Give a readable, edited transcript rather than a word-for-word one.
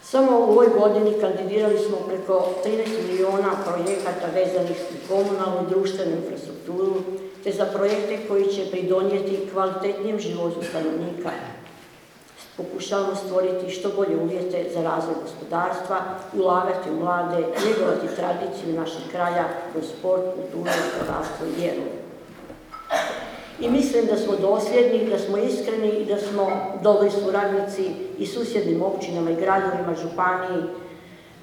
Samo u ovoj godini kandidirali smo preko 13 miliona projekata vezanih u komunalnu i društvenu infrastrukturu, te za projekte koji će pridonijeti kvalitetnijem životu stanovnika. Pokušavamo stvoriti što bolje uvjete za razvoj gospodarstva, ulagati u mlade, njegovati tradiciju našeg kraja kroz sport, kulturu, hrvatstvo i vjeru. I mislim da smo dosljedni, da smo iskreni i da smo dobri suradnici i susjednim općinama i gradovima, županiji,